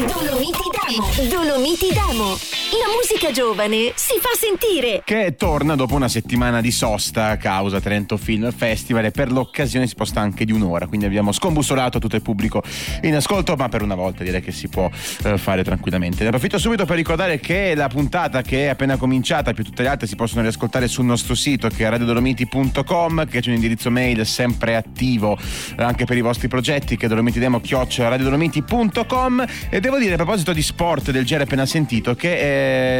Dolomiti Demo. La musica giovane si fa sentire. Che torna dopo una settimana di sosta a causa Trento Film Festival, e per l'occasione si sposta anche di un'ora, quindi abbiamo scombussolato tutto il pubblico in ascolto, ma per una volta direi che si può fare tranquillamente. Ne approfitto subito per ricordare che la puntata che è appena cominciata, più tutte le altre, si possono riascoltare sul nostro sito, che è radiodolomiti.com, che c'è un indirizzo mail sempre attivo anche per i vostri progetti, che è dolomitidemo@radiodolomiti.com. E devo dire, a proposito di sport, del genere appena sentito, che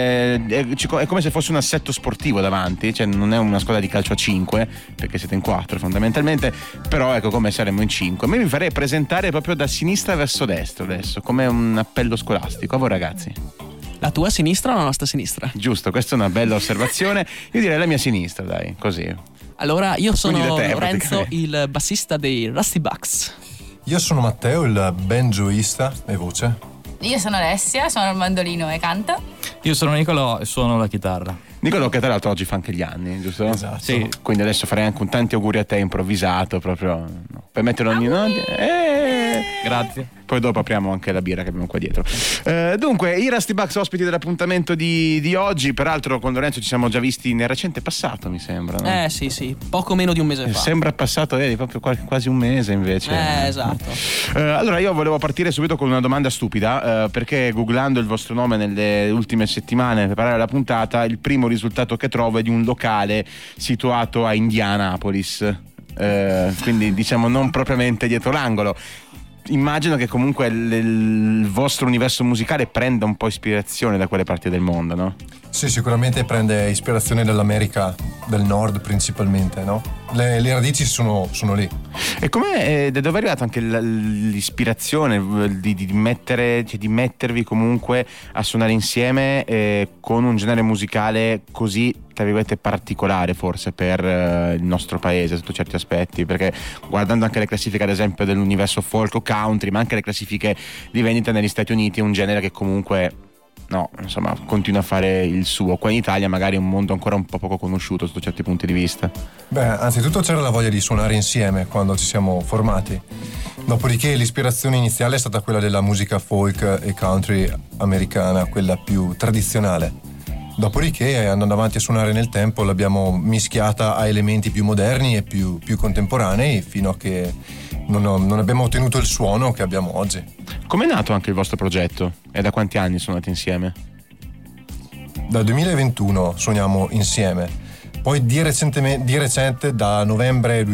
è come se fosse un assetto sportivo davanti, cioè non è una squadra di calcio a 5 perché siete in 4 fondamentalmente, però ecco, come saremmo in 5. A me mi farei presentare proprio da sinistra verso destra adesso, come un appello scolastico. A voi ragazzi. La tua sinistra o la nostra sinistra? Giusto, questa è una bella osservazione. Io direi la mia sinistra, dai, così. Allora, io sono te, Lorenzo, il bassista dei Rusty Bucks. Io sono Matteo, il banjoista e voce. Io sono Alessia, suono il mandolino e canto. Io sono Nicolò e suono la chitarra. Nicolò, che tra l'altro oggi fa anche gli anni, giusto? Esatto. Sì. Quindi adesso farei anche un tanti auguri a te improvvisato, proprio, no, per mettere ogni Grazie. Poi dopo apriamo anche la birra che abbiamo qua dietro. Dunque, i Rusty Bucks ospiti dell'appuntamento di oggi. Peraltro con Lorenzo ci siamo già visti nel recente passato, mi sembra, no? Sì, poco meno di un mese fa. Sembra passato proprio quasi un mese invece. Esatto. Allora io volevo partire subito con una domanda stupida, perché googlando il vostro nome nelle ultime settimane per preparare la puntata, il primo risultato che trovo è di un locale situato a Indianapolis, quindi diciamo non propriamente dietro l'angolo. Immagino che comunque il vostro universo musicale prenda un po' ispirazione da quelle parti del mondo, no? Sì, sicuramente prende ispirazione dall'America del Nord principalmente, no? Le radici sono lì. E com'è, da dove è arrivata anche l'ispirazione di mettervi comunque a suonare insieme con un genere musicale così, tra virgolette, particolare forse per il nostro paese sotto certi aspetti? Perché guardando anche le classifiche ad esempio dell'universo folk o country, ma anche le classifiche di vendita negli Stati Uniti, è un genere che comunque continua a fare il suo. Qua in Italia magari è un mondo ancora un po' poco conosciuto sotto certi punti di vista. Beh, anzitutto c'era la voglia di suonare insieme quando ci siamo formati. Dopodiché l'ispirazione iniziale è stata quella della musica folk e country americana, quella più tradizionale. Dopodiché, andando avanti a suonare nel tempo, l'abbiamo mischiata a elementi più moderni e più contemporanei, fino a che non abbiamo ottenuto il suono che abbiamo oggi. Com'è nato anche il vostro progetto? E da quanti anni suonate insieme? Dal 2021 suoniamo insieme. Poi di recente, da novembre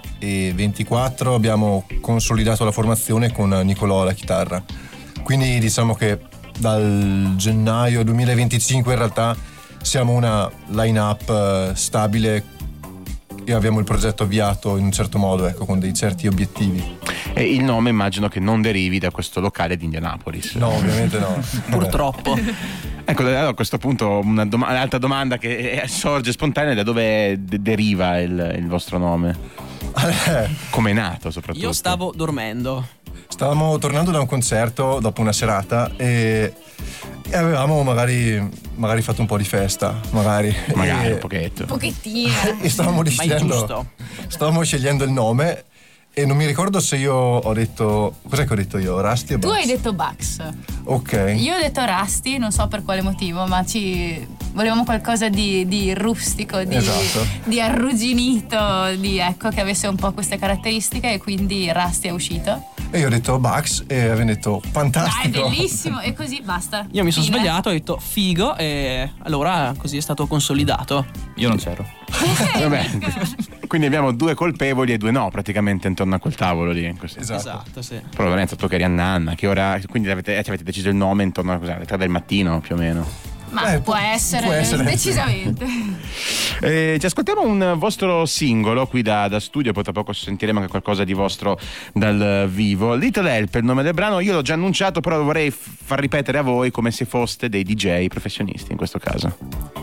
2024, abbiamo consolidato la formazione con Nicolò alla chitarra. Quindi diciamo che dal gennaio 2025 in realtà siamo una line-up stabile e abbiamo il progetto avviato in un certo modo, ecco, con dei certi obiettivi. E il nome immagino che non derivi da questo locale di Indianapolis. No, ovviamente no. Purtroppo. Ecco, a questo punto un'altra domanda che sorge spontanea: da dove deriva il vostro nome? Come è nato soprattutto? Io stavo dormendo. Stavamo tornando da un concerto dopo una serata e avevamo magari fatto un po' di festa, magari un pochetto. Pochettino. E stavamo scegliendo il nome. E non mi ricordo se io ho detto... Cos'è che ho detto io? Rusty e Bucks? Tu hai detto Bucks. Ok. Io ho detto Rusty, non so per quale motivo, ma volevamo qualcosa di rustico, esatto, di arrugginito, che avesse un po' queste caratteristiche, e quindi Rusty è uscito. E io ho detto Bucks e avevano detto fantastico. Dai, bellissimo, e così basta. Io mi sono svegliato e ho detto figo, e allora così è stato consolidato. Io non c'ero. Vabbè. Quindi abbiamo due colpevoli e due no praticamente intorno a quel tavolo lì. Esatto, sì. Però Lorenzo, tu che eri a Nanna, che ora, quindi avete deciso il nome intorno alle 3 del mattino più o meno? Ma può essere decisamente. Ci ascoltiamo un vostro singolo qui da studio, poi tra poco sentiremo anche qualcosa di vostro dal vivo. Little Help è il nome del brano, io l'ho già annunciato, però vorrei far ripetere a voi come se foste dei DJ professionisti in questo caso.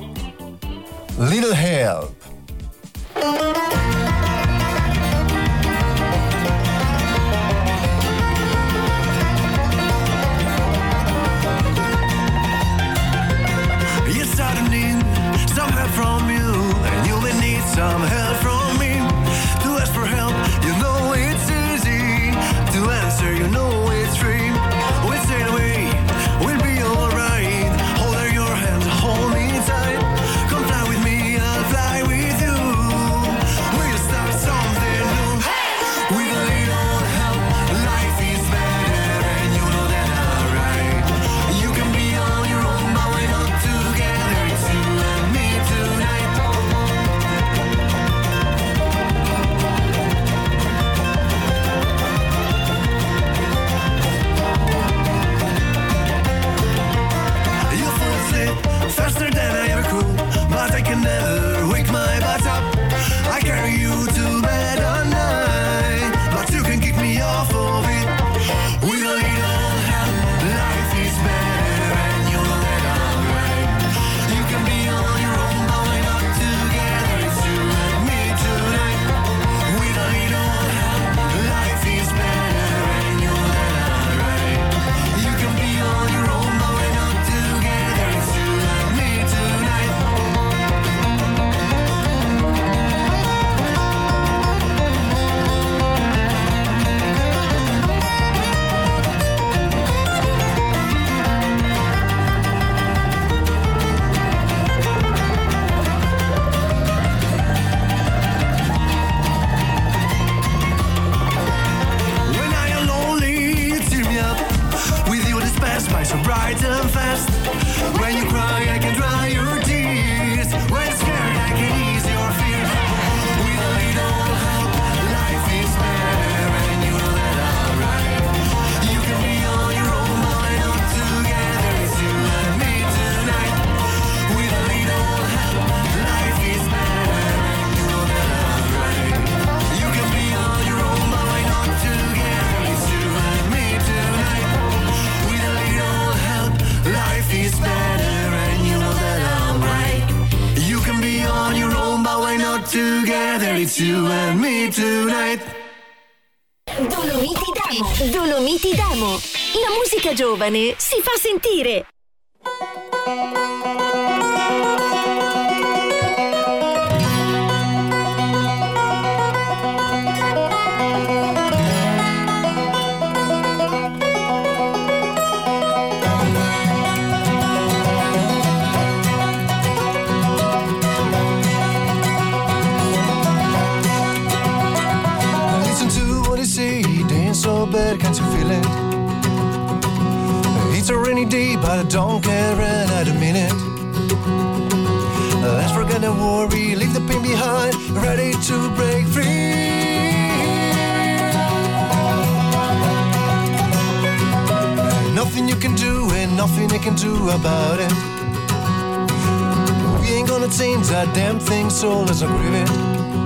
Little Help. You're starting to need some help from you, and you may need some help from me. To ask for help, you know it's easy. To answer, you know it's free. We stay away. so bright and fast. When you cry, I can dry your tears. When scared, I can ease your fear. With a little help, life is better, and you know that I'm right. You can be on your own, but we're not together. It's you and me tonight. With a little help, life is better, and you know that I'm right. You can be on your own, but we're not together. It's you and me tonight. With a little help, life is better, and you know that I'm right. You can be on your own, but we're not together. It's you and me tonight. Dolomiti Demo. Dolomiti Demo. La musica giovane si fa sentire. Listen to what he say, dance so bad, can't you feel it? It's a rainy day, but I don't care, and I don't mean it. Let's forget the worry, leave the pain behind, ready to break free. Nothing you can do, and nothing you can do about it. We ain't gonna change that damn thing, so let's not grieve it.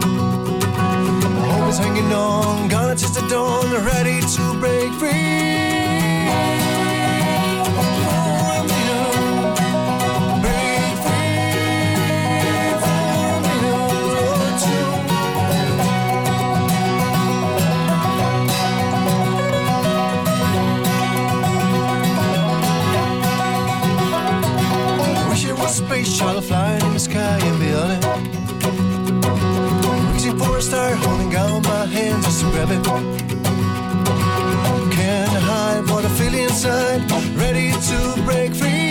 Always hanging on, gonna chase the dawn, ready to break free. Space shuttle flying in the sky and beyond it. Reaching for a star, holding out my hand just to grab it. Can't hide what I feel inside, ready to break free.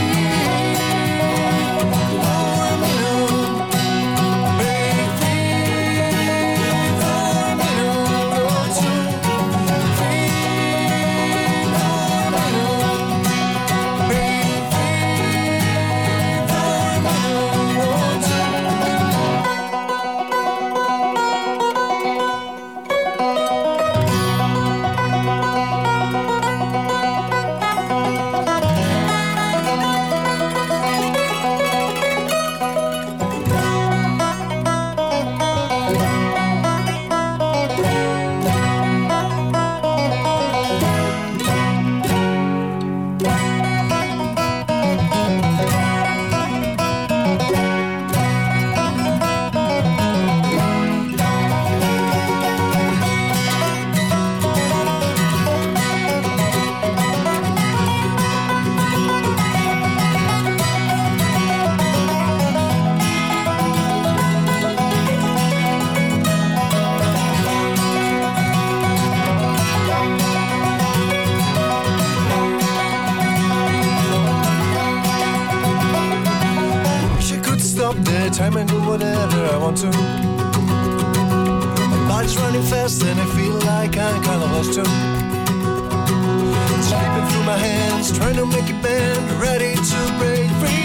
Time and do whatever I want to. My body's running fast and I feel like I'm kind of lost too. Slipping through my hands, trying to make it bend, ready to break free.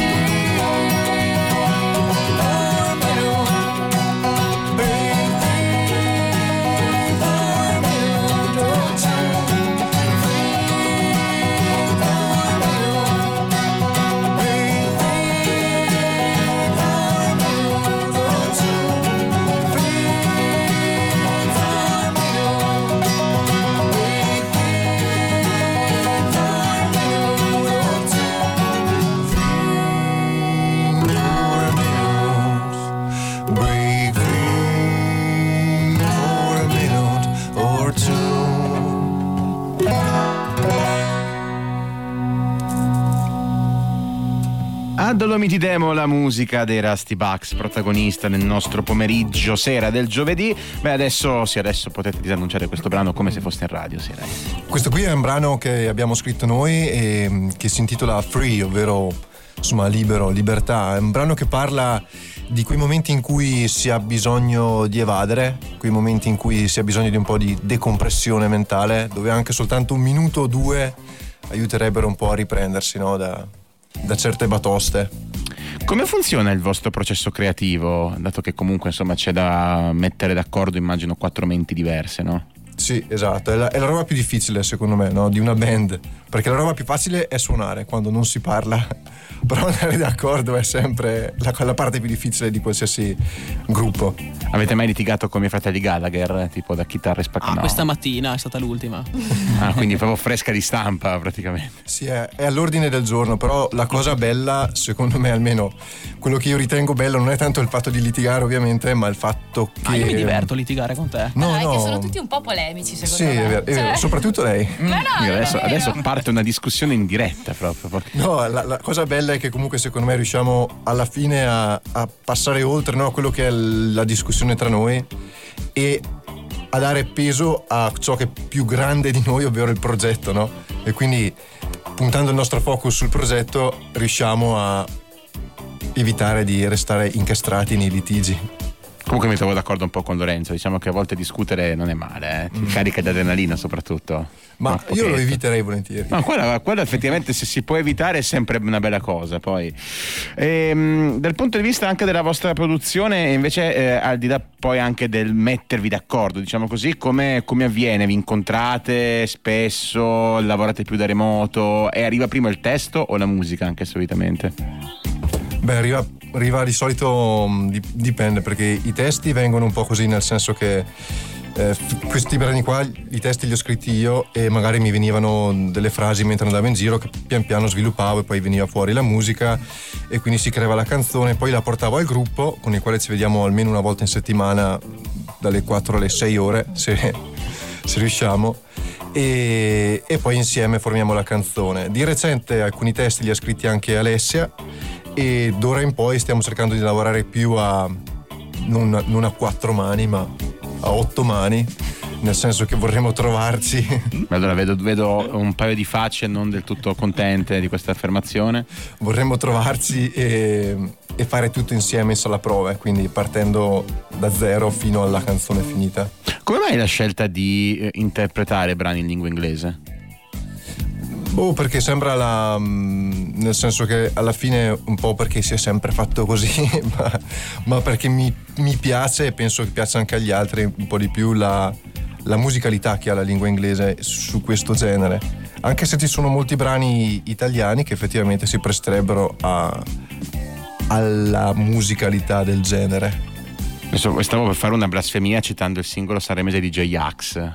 Dolomiti Demo, la musica dei Rusty Bucks, protagonista nel nostro pomeriggio sera del giovedì. Beh, adesso potete disannunciare questo brano come se foste in radio. Sì, questo qui è un brano che abbiamo scritto noi e che si intitola Free, ovvero insomma libero, libertà. È un brano che parla di quei momenti in cui si ha bisogno di evadere, quei momenti in cui si ha bisogno di un po' di decompressione mentale, dove anche soltanto un minuto o due aiuterebbero un po' a riprendersi, no, da certe batoste. Come funziona il vostro processo creativo, dato che comunque insomma c'è da mettere d'accordo, immagino, 4 menti diverse, no? Sì, esatto, è la roba più difficile secondo me, no? Di una band, perché la roba più facile è suonare quando non si parla, però andare d'accordo è sempre la parte più difficile di qualsiasi gruppo. Avete mai litigato con i miei fratelli Gallagher, tipo da chitarra e spacca? No. Questa mattina è stata l'ultima. Quindi proprio fresca di stampa praticamente. Sì, è all'ordine del giorno, però la cosa bella, secondo me almeno, quello che io ritengo bello non è tanto il fatto di litigare ovviamente, ma il fatto che... Io mi diverto a litigare con te. No, È no. che sono tutti un po' polemici, secondo Sì, me. è vero, soprattutto lei. Ma no, non è vero. Adesso parte una discussione in diretta proprio. No, la cosa bella è che comunque secondo me riusciamo alla fine a passare oltre, no, quello che è la discussione tra noi e a dare peso a ciò che è più grande di noi, ovvero il progetto, no? E quindi puntando il nostro focus sul progetto riusciamo a evitare di restare incastrati nei litigi. Comunque mi trovo d'accordo un po' con Lorenzo, diciamo che a volte discutere non è male, ti carica di adrenalina soprattutto. Ma Un io lo pochetto. eviterei volentieri. No, quello effettivamente, se si può evitare, è sempre una bella cosa. Poi dal punto di vista anche della vostra produzione, invece, al di là poi anche del mettervi d'accordo, diciamo così, come avviene? Vi incontrate spesso, lavorate più da remoto e arriva prima il testo o la musica anche solitamente? Beh, arriva di solito, dipende, perché i testi vengono un po' così, nel senso che questi brani qua, i testi li ho scritti io e magari mi venivano delle frasi mentre andavo in giro che pian piano sviluppavo e poi veniva fuori la musica e quindi si creava la canzone, poi la portavo al gruppo con il quale ci vediamo almeno una volta in settimana dalle 4 alle 6 ore se riusciamo e poi insieme formiamo la canzone. Di recente alcuni testi li ha scritti anche Alessia e d'ora in poi stiamo cercando di lavorare più non a 4 mani ma a 8 mani, nel senso che vorremmo trovarci. Allora vedo un paio di facce non del tutto contente di questa affermazione. Vorremmo trovarci e fare tutto insieme in sala prove, quindi partendo da zero fino alla canzone finita. Come mai la scelta di interpretare brani in lingua inglese? Perché sembra nel senso che alla fine un po' perché si è sempre fatto così ma perché mi piace e penso che piaccia anche agli altri un po' di più la musicalità che ha la lingua inglese su questo genere, anche se ci sono molti brani italiani che effettivamente si presterebbero alla musicalità del genere. Adesso stavo per fare una blasfemia citando il singolo sanremese di J-Ax.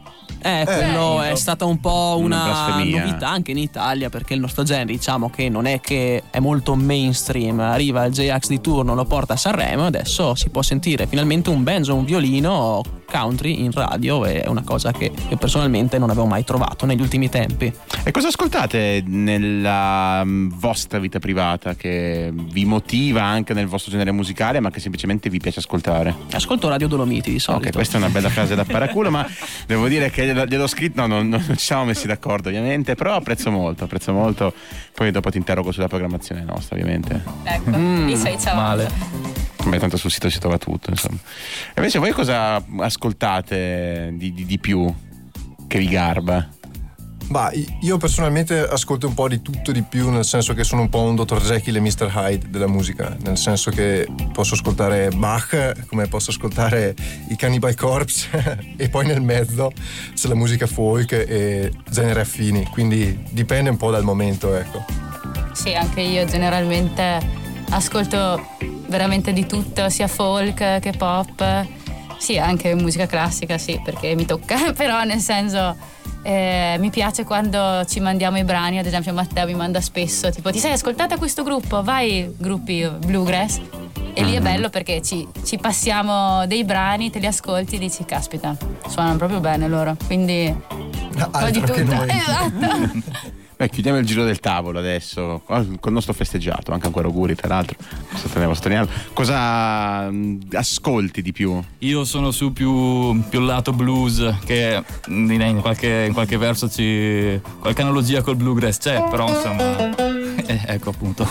Quello è stata un po' una blasfemia. novità anche in Italia, perché il nostro genere, diciamo che non è che è molto mainstream. Arriva il J-Ax di turno, lo porta a Sanremo, adesso si può sentire finalmente un banjo, un violino country in radio, è una cosa che io personalmente non avevo mai trovato negli ultimi tempi. E cosa ascoltate nella vostra vita privata che vi motiva anche nel vostro genere musicale, ma che semplicemente vi piace ascoltare? Ascolto Radio Dolomiti di solito. Ok, questa è una bella frase da paraculo, ma devo dire che gliel'ho scritto, no, non ci siamo messi d'accordo ovviamente, però apprezzo molto, poi dopo ti interrogo sulla programmazione nostra ovviamente. Ecco, lì sei ciao. Male. Beh, tanto sul sito si trova tutto, insomma. E invece voi cosa ascoltate di più che vi garba? Ma io personalmente ascolto un po' di tutto di più, nel senso che sono un po' un Dr. Jekyll e Mr. Hyde della musica, nel senso che posso ascoltare Bach come posso ascoltare i Cannibal Corpse e poi nel mezzo c'è la musica folk e generi affini, quindi dipende un po' dal momento, ecco. Sì, anche io generalmente ascolto veramente di tutto, sia folk che pop, sì, anche musica classica, sì, perché mi tocca, però nel senso mi piace quando ci mandiamo i brani, ad esempio Matteo mi manda spesso tipo ti sei ascoltata questo gruppo? Vai, gruppi bluegrass, e lì è bello perché ci passiamo dei brani, te li ascolti e dici caspita, suonano proprio bene loro, quindi un po' di Altro che tutto. noi. Esatto. Beh, chiudiamo il giro del tavolo adesso col nostro festeggiato, anche ancora auguri tra l'altro, tenevo a sottolinearlo. Cosa ascolti di più? Io sono su più lato blues, che in qualche verso qualche analogia col bluegrass c'è, però insomma ecco appunto.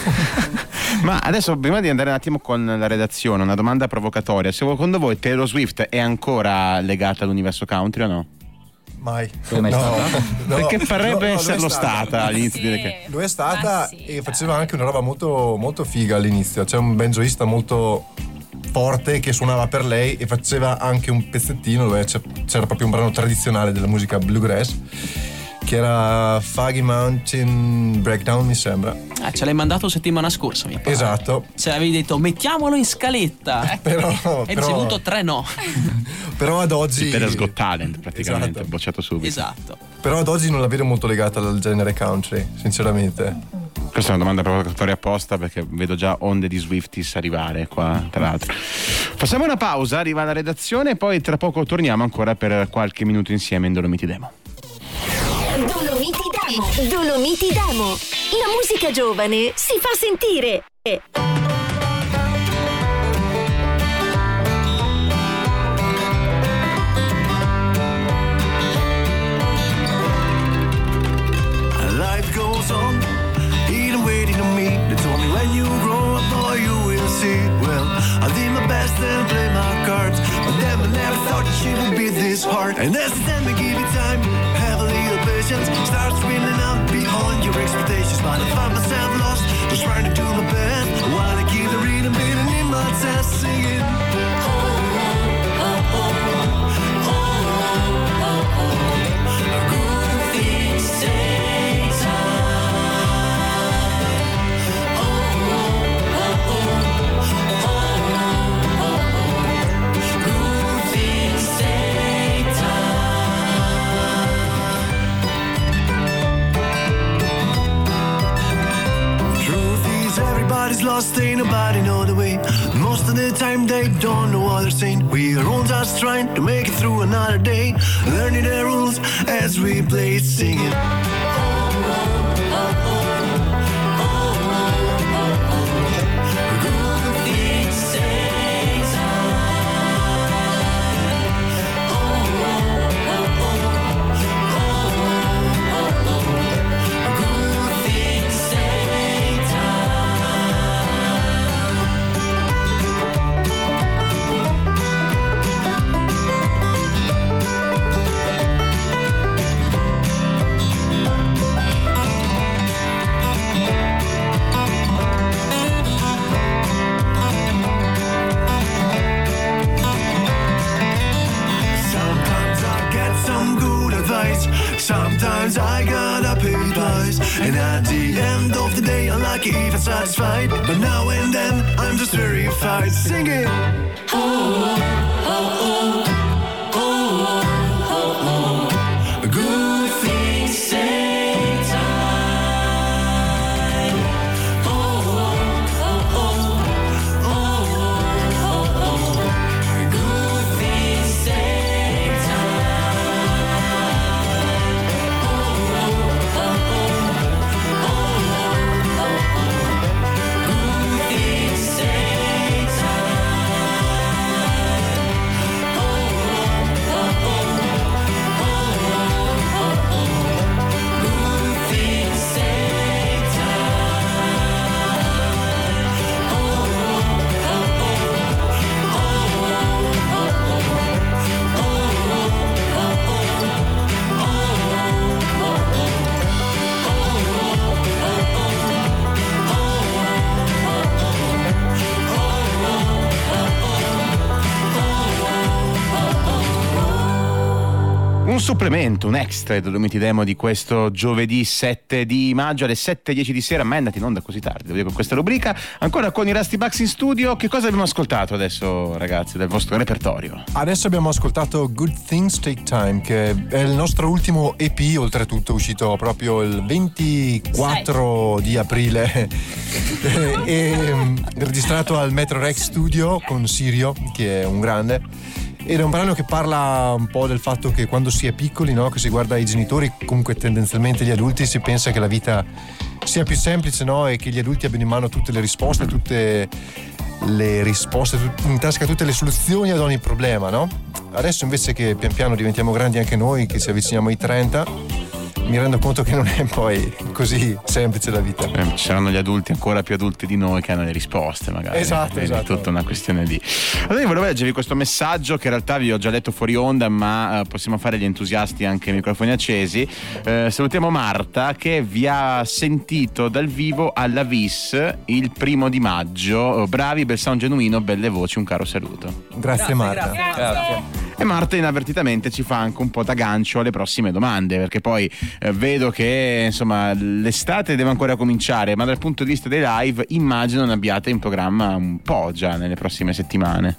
Ma adesso, prima di andare un attimo con la redazione, una domanda provocatoria: secondo voi Taylor Swift è ancora legata all'universo country o no? Mai. È mai stata? No, Perché parrebbe no, esserlo lo è stata all'inizio di dire che... Lo è stata Ah, sì, e faceva anche una roba molto, molto figa all'inizio. C'è un banjoista molto forte che suonava per lei e faceva anche un pezzettino dove c'era proprio un brano tradizionale della musica bluegrass che era Foggy Mountain Breakdown, mi sembra. Ce l'hai mandato settimana scorsa, mi pare. Esatto. Se avevi detto mettiamolo in scaletta. Però, Hai ricevuto 3 no. però ad oggi Per Got Talent praticamente, Esatto. bocciato subito. Esatto. Però ad oggi non la vedo molto legata al genere country, sinceramente. Questa è una domanda provocatoria apposta perché vedo già onde di Swifties arrivare qua, tra l'altro. Facciamo una pausa, arriva la redazione e poi tra poco torniamo ancora per qualche minuto insieme in Dolomiti Demo. Dolomiti Demo. Dolomiti Demo. La musica giovane si fa sentire. Life goes on, even waiting on me. They told me when you grow up, boy, you will see. Well, I did my best and play my cards, but then I never thought that shit would be this hard. And as then we give it time, have a little patience, start spinning up beyond your expectations. But I find myself lost, just trying to do my best. While I keep the rhythm beating in my chest, singing. Everybody's lost, ain't nobody know the way. Most of the time they don't know what they're saying. We are all just trying to make it through another day, learning the rules as we play, singing. Sometimes I gotta pay twice, and at the end of the day I'm lucky if I'm satisfied. But now and then I'm just terrified, singing. Good things take time. Good things take Un supplemento, un extra Dolomiti Demo di questo giovedì 7 di maggio alle 7:10 di sera, ma è andati in onda così tardi, devo dire, con questa rubrica. Ancora con i Rusty Bucks in studio, che cosa abbiamo ascoltato adesso, ragazzi, del vostro repertorio? Adesso abbiamo ascoltato Good Things Take Time, che è il nostro ultimo EP, oltretutto uscito proprio il 24 di aprile e registrato al Metro Rex Studio con Sirio, che è un grande. Ed è un brano che parla un po' del fatto che quando si è piccoli, no, che si guarda i genitori, comunque tendenzialmente gli adulti, si pensa che la vita sia più semplice, no, e che gli adulti abbiano in mano tutte le risposte, in tasca tutte le soluzioni ad ogni problema, no? Adesso invece che pian piano diventiamo grandi anche noi, che ci avviciniamo ai 30, mi rendo conto che non è poi così semplice la vita. Ci saranno gli adulti ancora più adulti di noi che hanno le risposte, magari. Esatto. È tutta una questione di. Allora io volevo leggervi questo messaggio che in realtà vi ho già letto fuori onda, ma possiamo fare gli entusiasti anche ai microfoni accesi. Salutiamo Marta che vi ha sentito dal vivo alla Vis il 1 maggio. Bravi, bel sound genuino, belle voci, un caro saluto. Grazie Marta. Grazie. E Marta inavvertitamente ci fa anche un po' da gancio alle prossime domande, perché poi vedo che insomma l'estate deve ancora cominciare, ma dal punto di vista dei live immagino ne abbiate in programma un po' già nelle prossime settimane.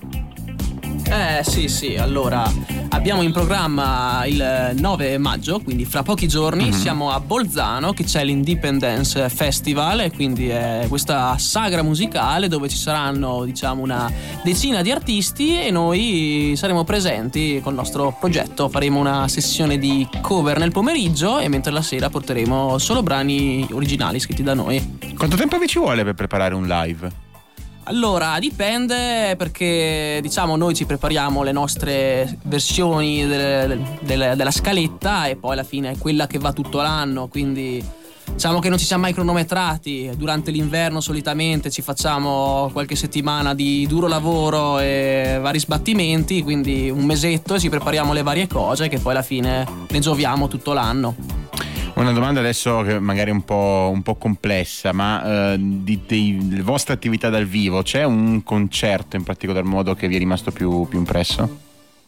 Sì, allora abbiamo in programma il 9 maggio, quindi fra pochi giorni siamo a Bolzano, che c'è l'Independence Festival, e quindi è questa sagra musicale dove ci saranno diciamo una decina di artisti e noi saremo presenti col nostro progetto. Faremo una sessione di cover nel pomeriggio e mentre la sera porteremo solo brani originali scritti da noi. Quanto tempo vi ci vuole per preparare un live? Allora, dipende, perché diciamo noi ci prepariamo le nostre versioni della scaletta e poi alla fine è quella che va tutto l'anno, quindi diciamo che non ci siamo mai cronometrati. Durante l'inverno solitamente ci facciamo qualche settimana di duro lavoro e vari sbattimenti, quindi un mesetto e ci prepariamo le varie cose che poi alla fine ne gioviamo tutto l'anno. Una domanda adesso che magari è un po' complessa, ma delle vostre attività dal vivo c'è un concerto in particolar modo che vi è rimasto più impresso?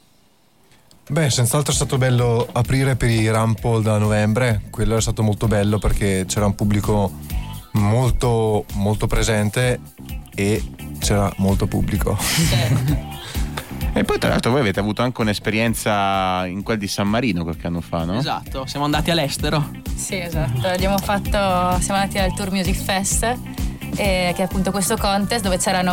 Beh, senz'altro è stato bello aprire per i Rampol da novembre. Quello è stato molto bello perché c'era un pubblico molto molto presente e c'era molto pubblico. E poi tra l'altro voi avete avuto anche un'esperienza in quel di San Marino qualche anno fa, no? Esatto, siamo andati all'estero. Sì, esatto. Siamo andati al Tour Music Fest, che è appunto questo contest dove c'erano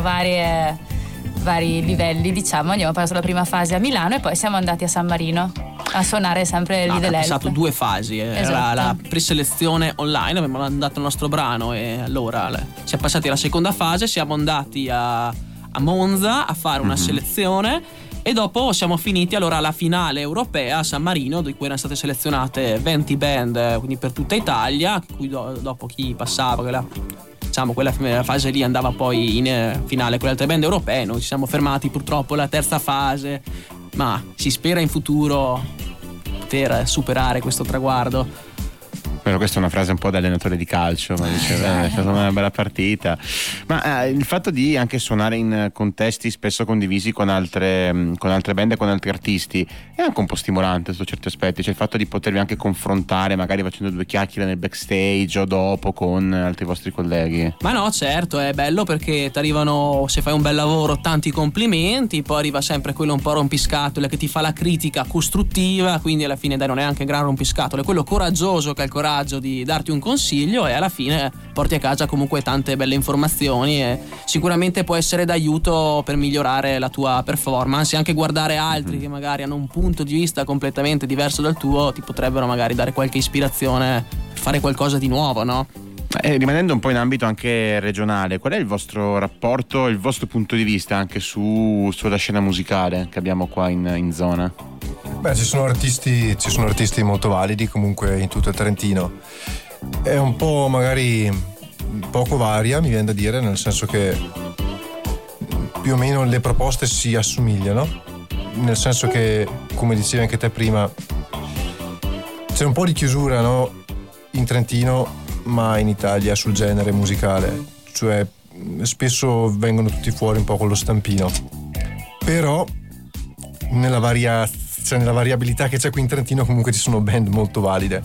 vari livelli, diciamo. Abbiamo passato la prima fase a Milano e poi siamo andati a San Marino a suonare sempre lì Abbiamo dell'Elf. passato 2 fasi, era Esatto. la preselezione online, abbiamo mandato il nostro brano e allora siamo passati alla seconda fase, siamo andati a Monza a fare una selezione e dopo siamo finiti allora alla finale europea a San Marino, di cui erano state selezionate 20 band, quindi per tutta Italia, cui dopo chi passava quella fase lì andava poi in finale con le altre band europee. Noi ci siamo fermati purtroppo alla terza fase, ma si spera in futuro poter superare questo traguardo. Però questa è una frase un po' da allenatore di calcio, ma dice è stata una bella partita. Ma il fatto di anche suonare in contesti spesso condivisi con altre band e con altri artisti è anche un po' stimolante sotto certi aspetti, cioè il fatto di potervi anche confrontare magari facendo 2 chiacchiere nel backstage o dopo con altri vostri colleghi. Ma no, certo, è bello perché ti arrivano, se fai un bel lavoro, tanti complimenti, poi arriva sempre quello un po' rompiscatole che ti fa la critica costruttiva, quindi alla fine dai, non è anche gran rompiscatole, quello coraggioso che ha il coraggio di darti un consiglio e alla fine porti a casa comunque tante belle informazioni e sicuramente può essere d'aiuto per migliorare la tua performance, e anche guardare altri che magari hanno un punto di vista completamente diverso dal tuo ti potrebbero magari dare qualche ispirazione per fare qualcosa di nuovo, no? Rimanendo un po' in ambito anche regionale, qual è il vostro rapporto, il vostro punto di vista anche sulla scena musicale che abbiamo qua in zona? Beh, ci sono artisti molto validi comunque in tutto il Trentino. È un po' magari poco varia, mi viene da dire, nel senso che più o meno le proposte si assomigliano, nel senso che, come dicevi anche te prima, c'è un po' di chiusura, no? In Trentino, ma in Italia sul genere musicale, cioè spesso vengono tutti fuori un po' con lo stampino, però nella variabilità che c'è qui in Trentino comunque ci sono band molto valide.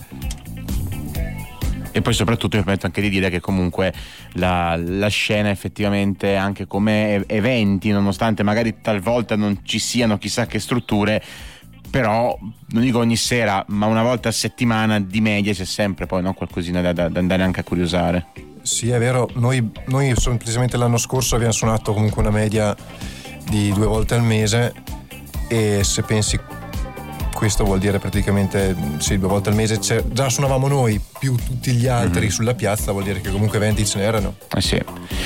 E poi soprattutto mi permetto anche di dire che comunque la scena effettivamente anche come eventi, nonostante magari talvolta non ci siano chissà che strutture, però non dico ogni sera, ma una volta a settimana di media c'è sempre poi, no, qualcosina da andare anche a curiosare. Sì, è vero, noi precisamente l'anno scorso abbiamo suonato comunque una media di 2 volte al mese, e se pensi questo vuol dire praticamente sì, 2 volte al mese già suonavamo noi più tutti gli altri sulla piazza, vuol dire che comunque eventi ce n'erano. Sì.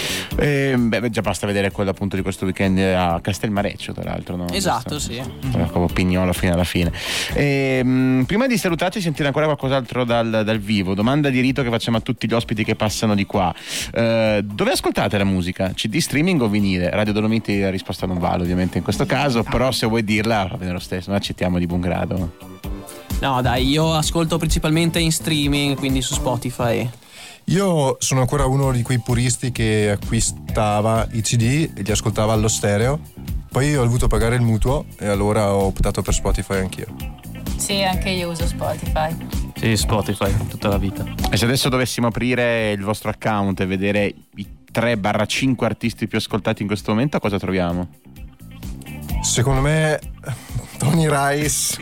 Già basta vedere quello appunto di questo weekend a Castelmareccio, tra l'altro, no? Esatto, sì. Come Pignolo fino alla fine. Prima di salutarci, sentire ancora qualcos'altro dal vivo. Domanda di rito che facciamo a tutti gli ospiti che passano di qua. Dove ascoltate la musica? CD, streaming o vinile? Radio Dolomiti la risposta non vale ovviamente in questo caso, però se vuoi dirla va bene lo stesso, noi accettiamo di buon grado. No dai, io ascolto principalmente in streaming, quindi su Spotify. Io sono ancora uno di quei puristi che acquistava i CD e li ascoltava allo stereo, poi ho dovuto pagare il mutuo e allora ho optato per Spotify anch'io. Sì, anche io uso Spotify. Sì, Spotify, tutta la vita. E se adesso dovessimo aprire il vostro account e vedere i 3-5 artisti più ascoltati in questo momento, cosa troviamo? Secondo me Tony Rice,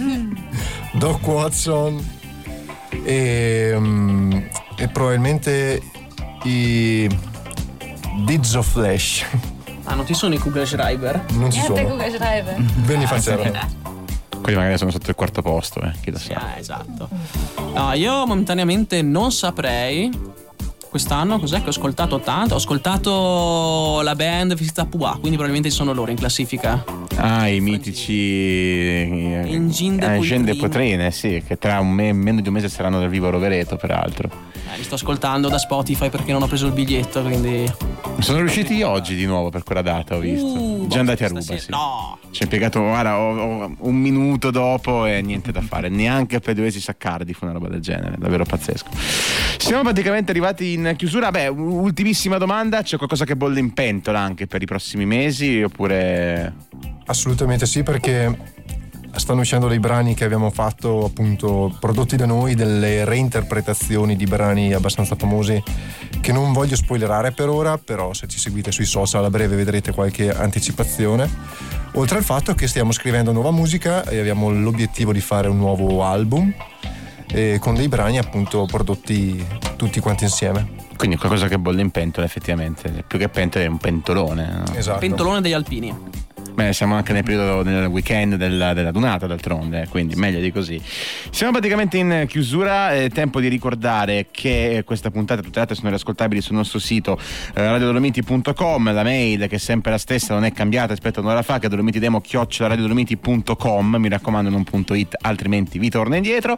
Doc Watson e probabilmente i Deeds of Flash. Ah, non ci sono i Kugelschreiber? Non ci Niente sono. Kugelschreiber. Benny Facero. Quelli magari sono sotto il 4º posto, chi lo sa. Esatto. No, io momentaneamente non saprei. Quest'anno cos'è che ho ascoltato tanto? Ho ascoltato la band Visita Pua, quindi probabilmente sono loro in classifica. Ah, i mitici Engine de Poitrine, sì, che tra meno di un mese saranno dal vivo a Rovereto, peraltro. Li sto ascoltando da Spotify perché non ho preso il biglietto, quindi. Sono riusciti oggi di nuovo per quella data, ho visto. Già andati a Ruba, sì. No! Ci è impiegato, guarda, un minuto dopo e niente da fare. Neanche per Due Saccardi fu una roba del genere, davvero pazzesco. Siamo praticamente arrivati in chiusura. Beh, ultimissima domanda: c'è qualcosa che bolle in pentola anche per i prossimi mesi oppure? Assolutamente sì, perché stanno uscendo dei brani che abbiamo fatto, appunto prodotti da noi, delle reinterpretazioni di brani abbastanza famosi che non voglio spoilerare per ora, però se ci seguite sui social a breve vedrete qualche anticipazione. Oltre al fatto che stiamo scrivendo nuova musica e abbiamo l'obiettivo di fare un nuovo album con dei brani appunto prodotti tutti quanti insieme. Quindi qualcosa che bolle in pentola, effettivamente. Più che pentola è un pentolone, no? Esatto. Pentolone degli Alpini. Beh, siamo anche nel periodo del weekend della Dunata, d'altronde, quindi meglio di così. Siamo praticamente in chiusura, è tempo di ricordare che questa puntata e tutte le altre sono riascoltabili sul nostro sito radiodolomiti.com, la mail che è sempre la stessa, non è cambiata rispetto a un'ora fa, che è dolomitidemo@radiodolomiti.com, mi raccomando non .it, altrimenti vi torna indietro.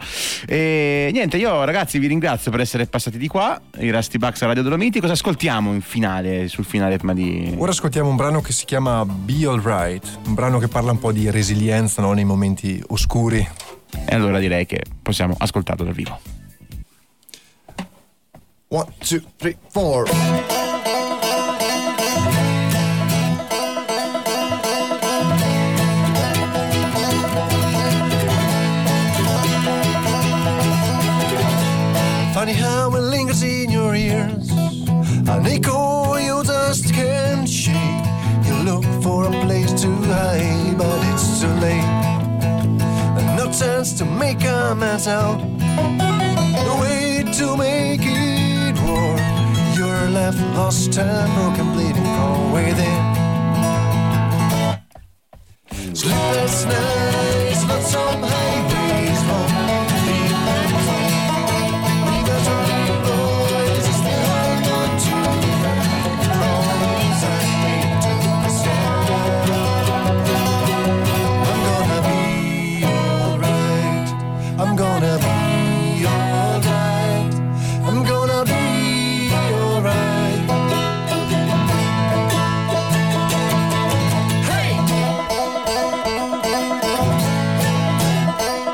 E niente, io ragazzi vi ringrazio per essere passati di qua, i Rusty Bucks a Radio Dolomiti. Cosa ascoltiamo in finale, sul finale prima di... Ora ascoltiamo un brano che si chiama Be Alright, un brano che parla un po' di resilienza, no? Nei momenti oscuri. E allora direi che possiamo ascoltarlo dal vivo. 1, 2, 3, 4. Funny how it lingers in your ears, an echo you just can't shake. You look for a place to hide, but it's too late. And no chance to make amends out, no way to make it work. You're left lost and broken, bleeding from within. Sleepless nights, not some highways, no. I'm gonna be alright. I'm gonna be alright. Hey!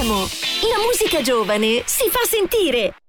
Damo. La musica giovane si fa sentire.